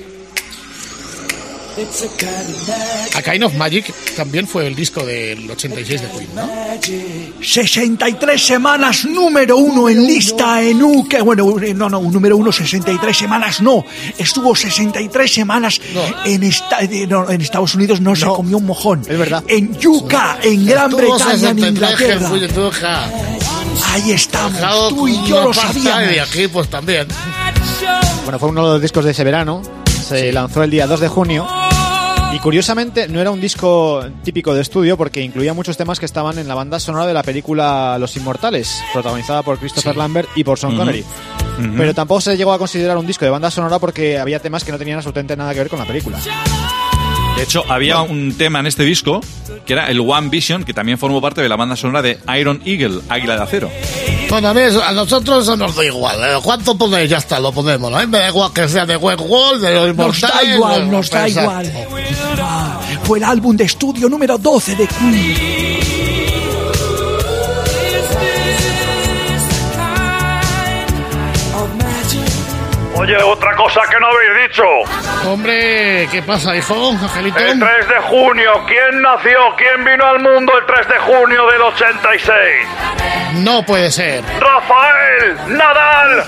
A Kind of Magic también fue el disco del ochenta y seis de Queen, ¿no? sesenta y tres semanas número uno en lista en U K. Bueno, no, no, número uno, sesenta y tres semanas no. Estuvo sesenta y tres semanas en, esta, no, en Estados Unidos, no, no se comió un mojón. Es verdad. En U K, en Gran Estuvo Bretaña, en sesenta y tres, Inglaterra. fui de Tuja. Ahí estamos, Dejado tú y con yo una lo pasta, sabíamos. Y aquí pues también. Bueno, fue uno de los discos de ese verano. Se lanzó el día dos de junio. Y curiosamente no era un disco típico de estudio porque incluía muchos temas que estaban en la banda sonora de la película Los Inmortales, protagonizada por Christopher Sí. Lambert y por Sean Ujú. Connery. Ujú. Pero tampoco se llegó a considerar un disco de banda sonora porque había temas que no tenían absolutamente nada que ver con la película. De hecho, había un tema en este disco que era el One Vision, que también formó parte de la banda sonora de Iron Eagle, Águila de Acero. Bueno, a mí eso- a nosotros eso nos da igual. ¿eh? ¿Cuánto ponéis? Ya está, lo ponemos. ¿no? A mí me da igual que sea de Westworld, de los Nos da Inmortales. igual, de- nos da Exacto. igual. Ah, fue el álbum de estudio número doce de Queen. Oye, otra cosa que no habéis dicho. Hombre, ¿qué pasa, hijo? Angelito. El tres de junio, ¿quién nació? ¿Quién vino al mundo el tres de junio del ochenta y seis? No puede ser. Rafael Nadal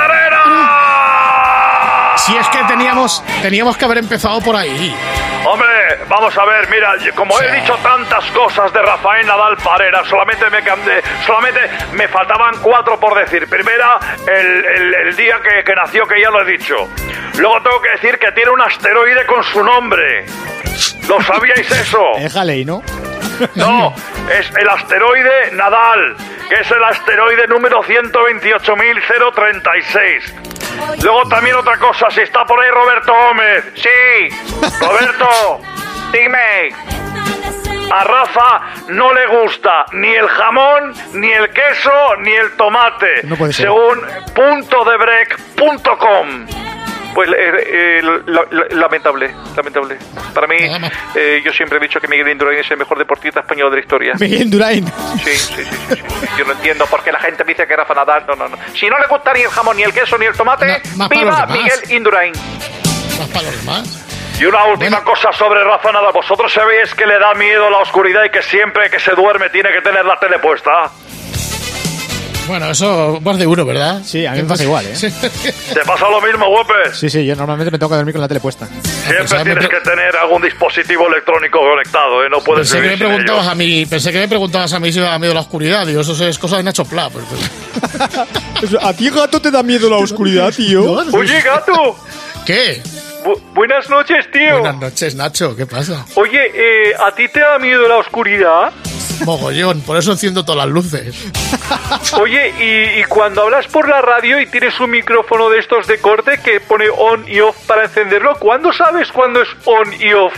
Parera. Si es que teníamos, teníamos que haber empezado por ahí. Hombre, vamos a ver, mira, como he dicho tantas cosas de Rafael Nadal Parera, solamente me cambié, solamente me faltaban cuatro por decir. Primera, el, el, el día que, que nació, que ya lo he dicho. Luego tengo que decir que tiene un asteroide con su nombre. ¿Lo sabíais eso? Déjale ahí, ¿no? No, es el asteroide Nadal, que es el asteroide número ciento veintiocho mil treinta y seis. Luego también otra cosa, si está por ahí Roberto Gómez. Sí, Roberto, dime. A Rafa no le gusta ni el jamón, ni el queso, ni el tomate. No puede ser. Según punto de break punto com. Pues eh, eh, la- la- lamentable, lamentable. Para mí, eh, yo siempre he dicho que Miguel Indurain es el mejor deportista español de la historia. Miguel Indurain. Sí, sí, sí, sí, sí. Yo no entiendo por qué la gente me dice que Rafa Nadal. No, no, no. Si no le gusta ni el jamón, ni el queso, ni el tomate, más para ¡viva los demás. Miguel Indurain! Más para los demás. Y una última cosa sobre Rafa Nadal. ¿Vosotros sabéis que le da miedo la oscuridad y que siempre que se duerme tiene que tener la tele puesta? Bueno, eso más de uno, ¿verdad? Sí, a mí me pasa igual, ¿eh? ¿Te pasa lo mismo, Guapes? Sí, sí, yo normalmente me tengo que dormir con la tele puesta. Siempre tienes que tener algún dispositivo electrónico conectado, ¿eh? No puedes Pensé que, me vivir sin preguntabas ello. a mí, pensé que me preguntabas a mí si me da miedo la oscuridad. Digo, eso es cosa de Nacho Pla. Pues, pues. ¿A ti, gato, te da miedo la oscuridad, tío? Oye, gato. ¿Qué? Bu- buenas noches, tío. Buenas noches, Nacho. ¿Qué pasa? Oye, eh, ¿a ti te da miedo la oscuridad? Mogollón, por eso enciendo todas las luces. Oye, y, y cuando hablas por la radio y tienes un micrófono de estos de corte que pone on y off para encenderlo, ¿cuándo sabes cuándo es on y off?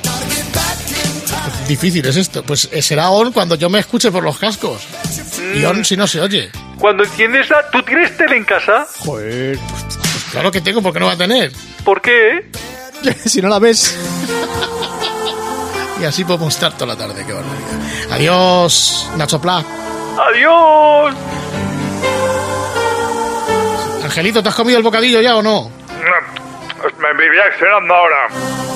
Difícil es esto. Pues será on cuando yo me escuche por los cascos. Mm. Y on si no se oye. Cuando enciendes la... ¿Tú tienes tele en casa? Joder. Pues, pues claro que tengo, ¿por qué no va a tener? ¿Por qué? Si no la ves. Y así podemos estar toda la tarde, qué barbaridad. Adiós, Nacho Pla. Adiós. Angelito, ¿te has comido el bocadillo ya o no? Me vivía esperando ahora.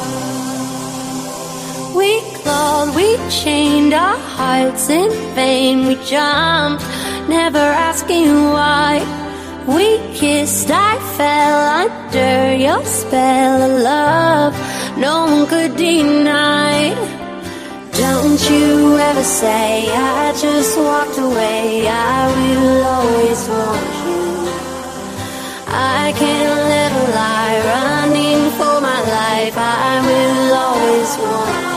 We clawed, we chained our hearts in vain. We jumped, never asking why. We kissed, I fell under your spell of love. No one could deny. Don't you ever say I just walked away. I will always want you. I can't live a lie, running for my life. I will always want you.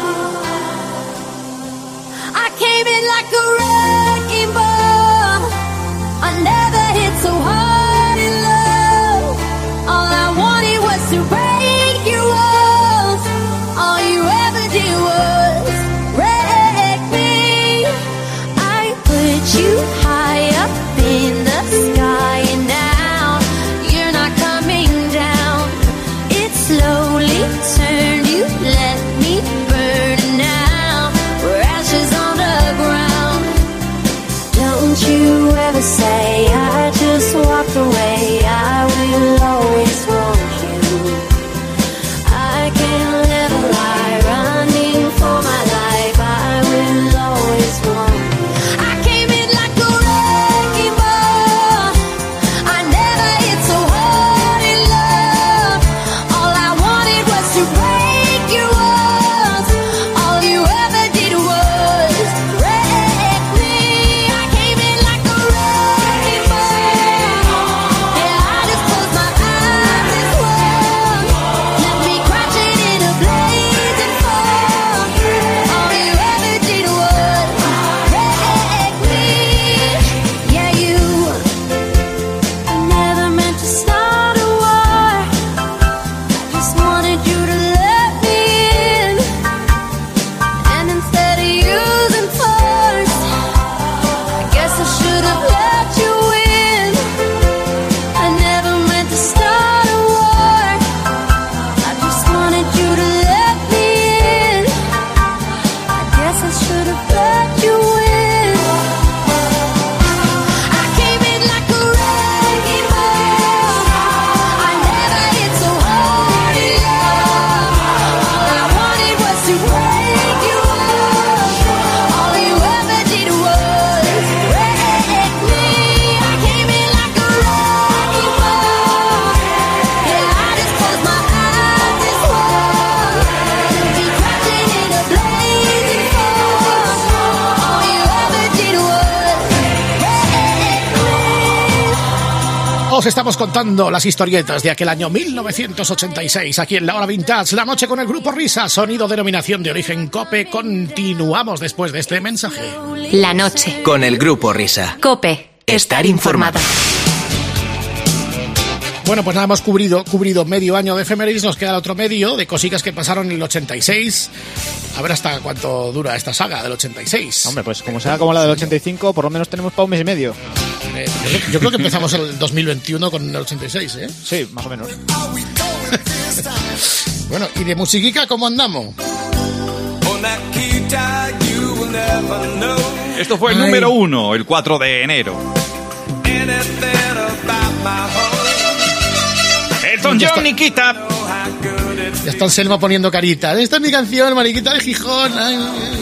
I came in like a wrecking ball. I never hit so hard in love. All I wanted was to break your walls. All you ever did was wreck me. I put you high up in the sky, and now you're not coming down. It slowly turned, you let me burn, and now we're ashes on the ground. Don't you ever say I just walked away. I will always want you. I can't live a lie, running for my life. I will always want you. I came in like a wrecking ball. I never hit so hard in love. All I wanted was to break your walls. All you ever did was wreck me. I came in like a wrecking ball. Yeah, I just closed my eyes and swung. Left me crashing in a blazing fog. All you ever did was wreck me. Yeah, you never meant to start a war. I just wanted you to let me in. And instead of using force, I guess I should have let you in. I never meant to start a war. I just wanted you to let me in. I guess I should have let you in. I came in like a wrecking ball. I never hit so hard in love. All I wanted was to break you off. All you ever did was wreck me. I came in like a wrecking ball. Yeah, I just closed my eyes and swung. Be crashing in a blazing fog. All you ever did was wreck me. Os estamos contando las historietas de aquel año mil novecientos ochenta y seis aquí en La Hora Vintage, la noche con el Grupo Risa, sonido denominación de origen COPE. Continuamos después de este mensaje. La noche. Con el Grupo Risa. COPE. Estar informado. Bueno, pues nada, hemos cubrido, cubrido medio año de efemérides, nos queda el otro medio de cositas que pasaron en el ochenta y seis. A ver hasta cuánto dura esta saga del ochenta y seis. Hombre, pues como sea como la del ochenta y cinco, por lo menos tenemos para un mes y medio. Eh, yo, yo creo que empezamos el dos mil veintiuno con el ochenta y seis, ¿eh? Sí, más o menos. Bueno, ¿y de musiquica cómo andamos? Esto fue el Ay. número uno, el cuatro de enero. Elton Ya John, está. Nikita. Ya está el Selma poniendo carita. Esta es mi canción, Mariquita de Gijón. Ay, ay.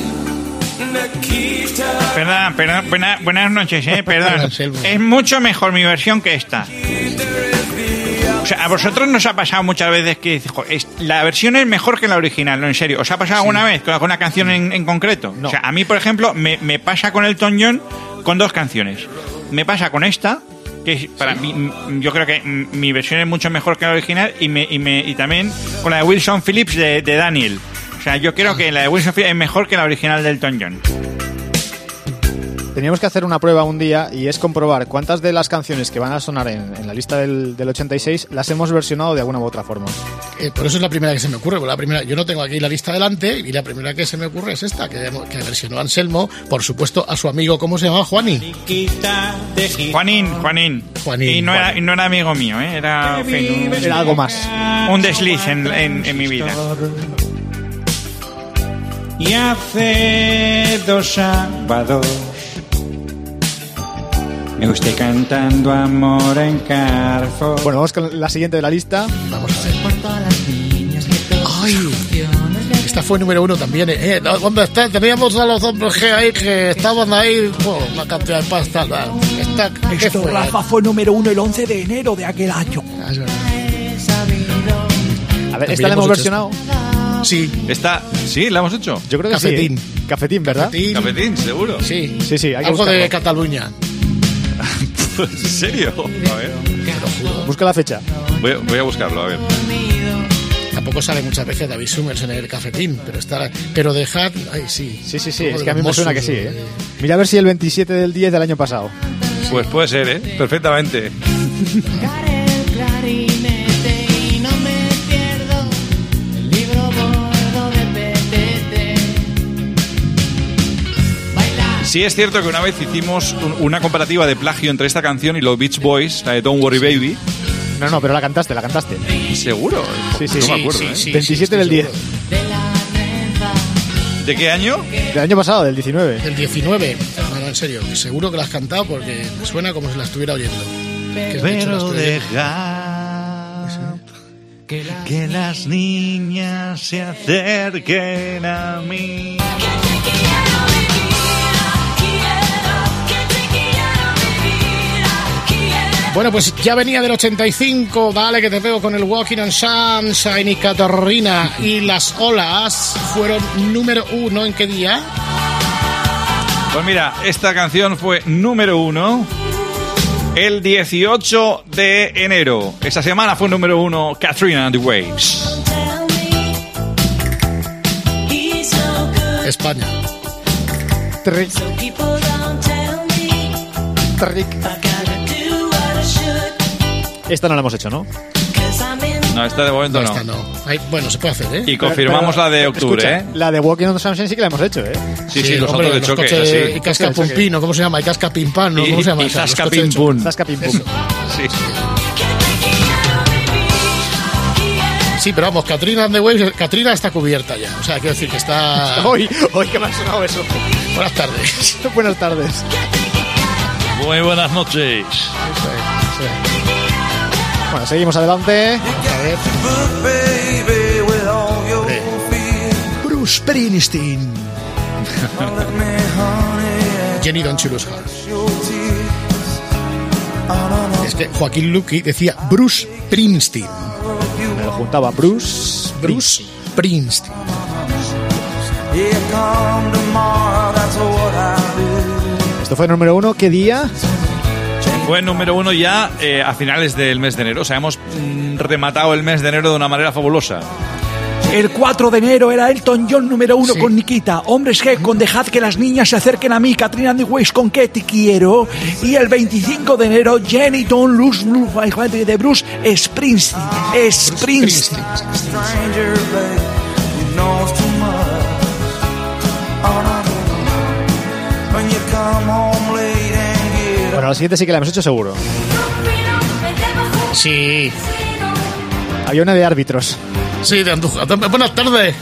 Perdón, perdón, buena- buenas noches, eh, perdón. Selma. Es mucho mejor mi versión que esta. O sea, a vosotros nos ha pasado muchas veces que jo, es- la versión es mejor que la original, no, en serio. ¿Os ha pasado alguna vez con alguna canción en, en concreto? O sea, a mí, por ejemplo, me, me pasa con Elton John con dos canciones. Me pasa con esta, que es para mí, mm, yo creo que mm, mi versión es mucho mejor que la original, y, me, y, me, y también con la de Wilson Phillips de, de Daniel. O sea, yo creo que la de Wilson Phillips es mejor que la original de Elton John. Teníamos que hacer una prueba un día y es comprobar cuántas de las canciones que van a sonar en, en la lista del, del ochenta y seis las hemos versionado de alguna u otra forma. Eh, por eso es la primera que se me ocurre. La primera, yo no tengo aquí la lista delante y la primera que se me ocurre es esta, que, que versionó Anselmo, por supuesto, a su amigo, ¿cómo se llama? Juaní. Juanín, Juanín. Juanín, y no, Juanín. Era, y no era amigo mío, ¿eh? Era, en fin, un, Era algo más. Un desliz en, en, en mi vida. Y hace dos sábados me usted cantando amor en Carrefour. Bueno, vamos con la siguiente de la lista. Vamos a ver. Ay, esta fue número uno también. Eh, ¿Dónde está? Teníamos a los hombres que ahí que estaban ahí, oh, una cantidad de pasta. Esta, ¿qué Esto, fue? Rafa, fue número uno el once de enero de aquel año. Ah, es verdad. A ver, ¿esta la hemos versionado? Sí. Esta, sí, la hemos hecho. Yo creo que Cafetín. sí. ¿eh? Cafetín, ¿verdad? Cafetín. Cafetín, seguro. Sí. Sí, sí, hay que Algo de buscarlo. Cataluña. ¿En serio? A ver. Busca la fecha. Voy a, voy a buscarlo, a ver. Tampoco sale muchas veces David Summers en el Cafetín, pero está, pero dejad, ay sí. Sí, sí, sí, Como es de que a mí los me suena que Mossos, sí, ¿eh? Mira a ver si el veintisiete del diez del año pasado. Pues puede ser, ¿eh? Perfectamente. Sí es cierto que una vez hicimos un- una comparativa de plagio entre esta canción y los Beach Boys, la de Don't Worry Baby. No, no, pero la cantaste, la cantaste. ¿Seguro? Sí, sí, No sí, me acuerdo, sí, ¿eh? sí, veintisiete del diez. ¿De qué año? Del año pasado, del diecinueve. Del diecinueve. No, no, en serio, seguro que la has cantado porque me suena como si la estuviera oyendo. Que de hecho la Pero estoy oyendo. dejar que las niñas se acerquen a mí. Bueno, pues ya venía del ochenta y cinco, dale que te pego con el Walking on Sunshine y Catarrina y las olas fueron número uno, ¿en qué día? Pues mira, esta canción fue número uno el dieciocho de enero. Esta semana fue número uno Katrina and the Waves. España. Trick. Trick. Esta no la hemos hecho, ¿no? No, esta de momento no. Esta no. Ay, bueno, se puede hacer, ¿eh? Y confirmamos Pero, la de octubre, escucha, ¿eh? La de Walking on the Sunshine sí que la hemos hecho, ¿eh? Sí, sí, los hombre, otros de choque, coches así. Y casca pum pino, ¿cómo se llama? Y casca pim pam, ¿no? Y- ¿Cómo se llama? y esa? Los zasca coches de pim choque. pum. Zasca pim pum. Eso. Sí. Sí, pero vamos, Katrina and the Waves, Katrina está cubierta ya. O sea, quiero decir que está... Hoy, hoy que me ha sonado eso. Buenas tardes. Buenas tardes. Muy buenas noches. Bueno, seguimos adelante. Bruce Springsteen. Jenny Don't You Lose Heart. Es que Joaquín Luqui decía Bruce Springsteen. Me lo juntaba Bruce. Bruce Springsteen. Esto fue el número uno. ¿Qué día? Fue número uno ya eh, a finales del mes de enero. O sea, hemos mm, rematado el mes de enero de una manera fabulosa. El cuatro de enero era Elton John número uno con Nikita. Hombres G con Dejad que las niñas se acerquen a mí. Katrina and the Waves con Que te quiero. Y el veinticinco de enero Jenny Don't Lose de Bruce Springsteen. Springsteen. Bueno, la siguiente sí que la hemos hecho seguro. Sí. Había una de árbitros. Sí, de Andújar. Buenas tardes.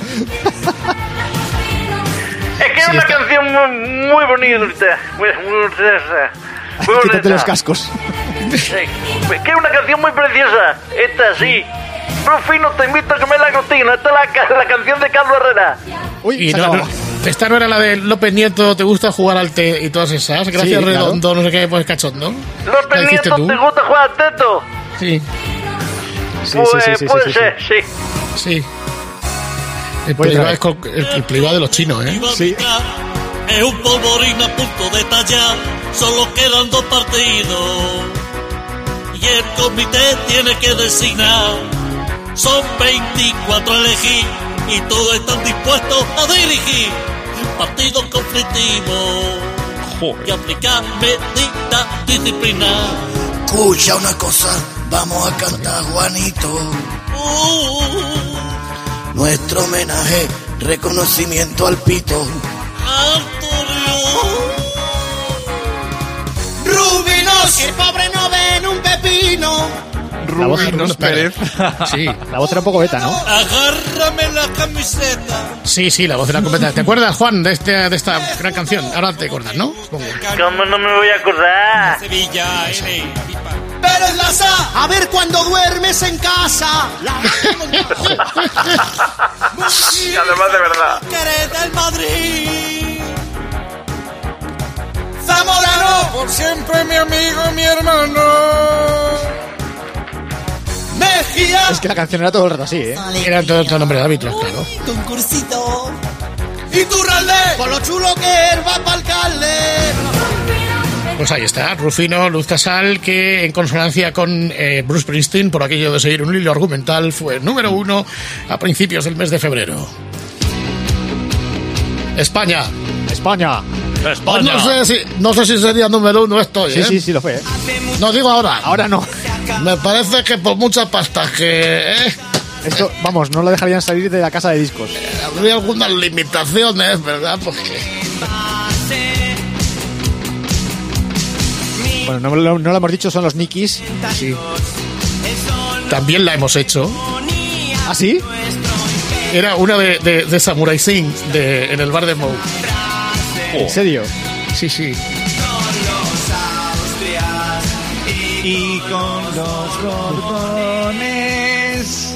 Es que es una canción muy, muy bonita. Muy, muy preciosa. Muy Quítate bonita. los cascos. Sí, es que es una canción muy preciosa. Esta sí. Rufino, te invito a comer la cocina. Esta es la, ca- la canción de Carlos Herrera. Uy, Y se no, acabó. no, esta no era la de López Nieto, ¿te gusta jugar al té y todas esas? Gracias, Sí, claro. Redondo, no sé qué, pues cachondo. López ¿La hiciste Nieto, tú? ¿te gusta jugar al teto? Sí, Sí, pues sí, sí, sí, puede sí, sí, ser, sí. sí. El Voy Playboy otra es con- el, el Playboy de los chinos, ¿eh? Sí. Es un polvorín a punto de tallar, solo quedan dos partidos. Y el comité tiene que designar. Son veinticuatro a elegir y todos están dispuestos a dirigir partidos conflictivos. y aplicar medida disciplinar. Escucha una cosa, vamos a cantar, Juanito. Uh, Nuestro homenaje, reconocimiento al pito. Rubinos, el pobre no ven un pepino. La voz, Rubinos Pérez. Sí. La voz era un poco beta, ¿no? Agárrame la camiseta. Sí, sí, la voz era completa. ¿Te acuerdas, Juan, de, este, de esta gran canción? Ahora te acuerdas, ¿no? Supongo. ¿Cómo no me voy a acordar? Sevilla, Pero es la sa, a ver cuando duermes en casa. Y además de verdad. Querer del Madrid. Zamorano, por siempre mi amigo y mi hermano. Mejía. Es que la canción era todo el rato así, ¿eh? Era todo el nombre de David, claro. Concursito. Y Turralde, con lo chulo que es, va pa'l alcalde. Pues ahí está, Rufino Luz Casal, que en consonancia con eh, Bruce Springsteen, por aquello de seguir un hilo argumental, fue número uno a principios del mes de febrero. España. España. Pues no sé si no sé si sería número uno esto, ¿eh? Sí, sí, sí lo fue, ¿eh? No digo ahora. Ahora no. Me parece que por muchas pastas que... ¿eh? Esto, vamos, no lo dejarían salir de la casa de discos. Habría algunas limitaciones, ¿verdad? Porque... Bueno, no, no, no lo hemos dicho, son los Nikis. Sí. También la hemos hecho. ¿Ah, sí? Era una de, de, de Samurai Sing de, en el bar de Moe. ¿En serio? Sí, sí. Y con los borbones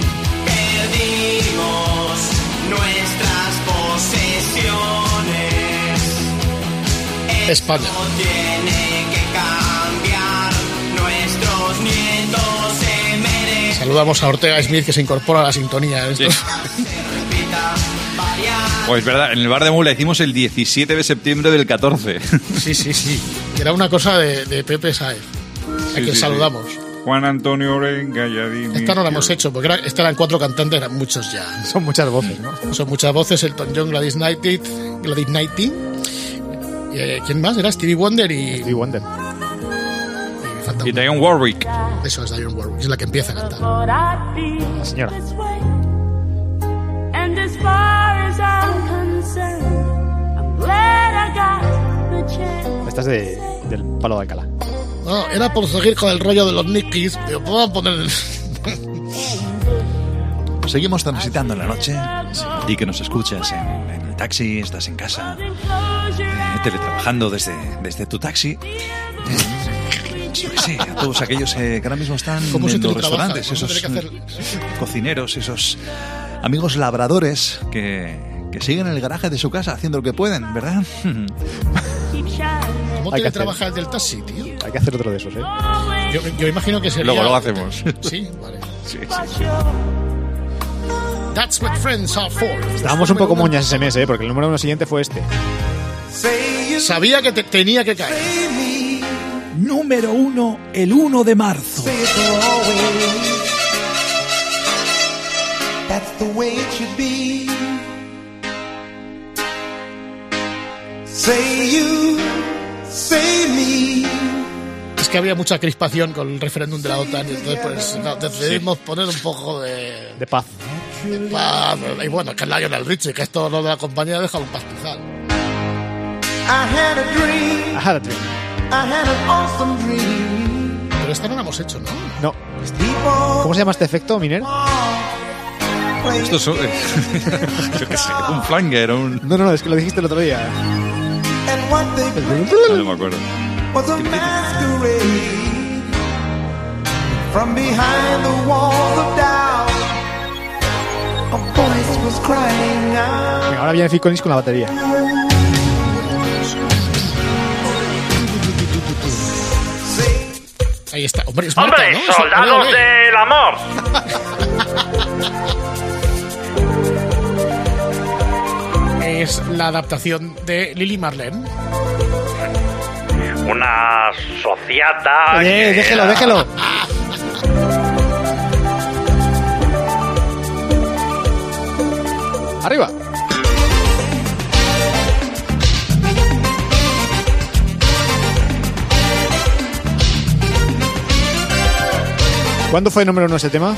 perdimos nuestras posesiones. España. Tiene que cambiar, nuestros nietos se merecen. Saludamos a Ortega Smith, que se incorpora a la sintonía. ¿Eh? Sí. Pues verdad, en el bar de Mula hicimos el diecisiete de septiembre del catorce. Sí, sí, sí. Era una cosa de, de Pepe Saez, a Sí, quien sí, saludamos. Sí. Juan Antonio Orenga y Adimi. Esta no la hemos hecho, porque era, esta eran cuatro cantantes, eran muchos ya. Son muchas voces, ¿no? Son muchas voces, Elton John, Gladys Knight, Gladys Knight. Eh, ¿Quién más? Era Stevie Wonder y... Stevie Wonder. Y, y Dionne Warwick. Eso es Dionne Warwick, es la que empieza a cantar. La señora. Esta es de, del Palo de Alcalá. No, era por seguir con el rollo de los Nikis, pero puedo poner... Seguimos transitando en la noche y que nos escuchas en, en el taxi, estás en casa, eh, teletrabajando desde, desde tu taxi. Eh, yo qué sé, a todos aquellos eh, que ahora mismo están en los restaurantes, esos hacer... cocineros, esos amigos labradores que, que siguen en el garaje de su casa haciendo lo que pueden, ¿verdad? ¿Cómo teletrabajas del taxi, tío? Hay que hacer otro de esos, ¿eh? Yo, yo imagino que sería... Luego lo hacemos. Sí, vale. Sí, sí. That's what friends are for. Estábamos un poco moñas ese mes, ¿eh? Porque el número uno siguiente fue este. Sabía que te tenía que caer. Número uno, el uno de marzo. That's the way it should be. Say you, say me. Es que había mucha crispación con el referéndum de la OTAN y entonces pues no, decidimos sí. poner un poco de... De paz. De paz. Y bueno, que es Lionel Richie, que esto lo de la compañía deja un pastizal. I had a dream. I had a dream. I had an awesome dream. Pero esta no la hemos hecho, ¿no? No. ¿Cómo se llama este efecto, Miner? Esto es... yo qué sé, un flanger, un... No, no, no, es que lo dijiste el otro día. No, no me acuerdo. Was a masquerade from behind the walls of doubt. A voice was crying out. Venga, ahora viene Phil Collins con la batería. Ahí está. Hombre, es ¡Hombre, Marta, ¿no? soldados Eso, del amor! Es la adaptación de Lili Marlene. Una sociata... Eh, déjelo, era... déjelo. Arriba. ¿Cuándo fue número uno ese tema?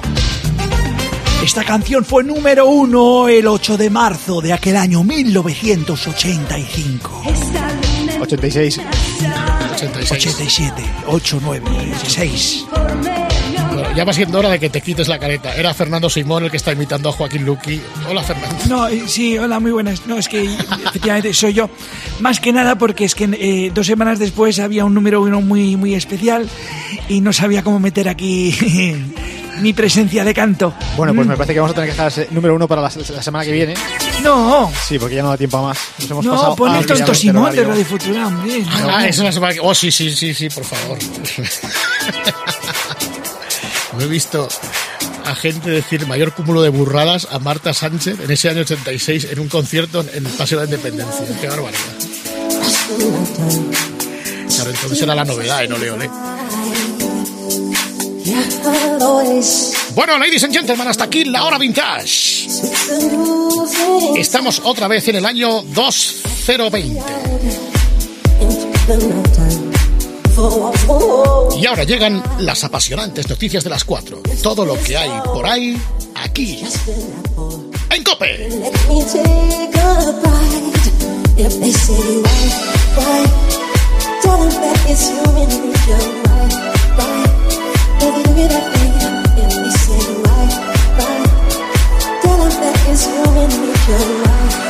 Esta canción fue número uno el ocho de marzo de aquel año mil novecientos ochenta y cinco. ochenta y seis. ochenta y seis. ochenta y siete, ocho, nueve, seis. Bueno, ya va siendo hora de que te quites la careta. Era Fernando Simón el que está imitando a Joaquín Luqui. Hola, Fernando. No, sí, hola, muy buenas. No, es que efectivamente soy yo. Más que nada porque es que eh, dos semanas después había un número uno muy, muy especial y no sabía cómo meter aquí mi presencia de canto. Bueno, pues mm. me parece que vamos a tener que dejar ese número uno para la, la semana que viene. No. Sí, porque ya no da tiempo a más. Nos hemos no, pasado pon el tonto Simón de Radio Futura. Futura, hombre. Ah, No. es una semana que... Oh, sí, sí, sí, sí, por favor. Me he visto a gente decir mayor cúmulo de burradas a Marta Sánchez en ese año ochenta y seis en un concierto en el Paseo de la Independencia. Qué barbaridad. Claro, entonces era la novedad en Ole Ole. Bueno, ladies and gentlemen, hasta aquí la hora vintage. Estamos otra vez en el año dos mil veinte. Y ahora llegan las apasionantes noticias de las cuatro. Todo lo que hay por ahí, aquí, en COPE. Tell him that it's you and me, your life.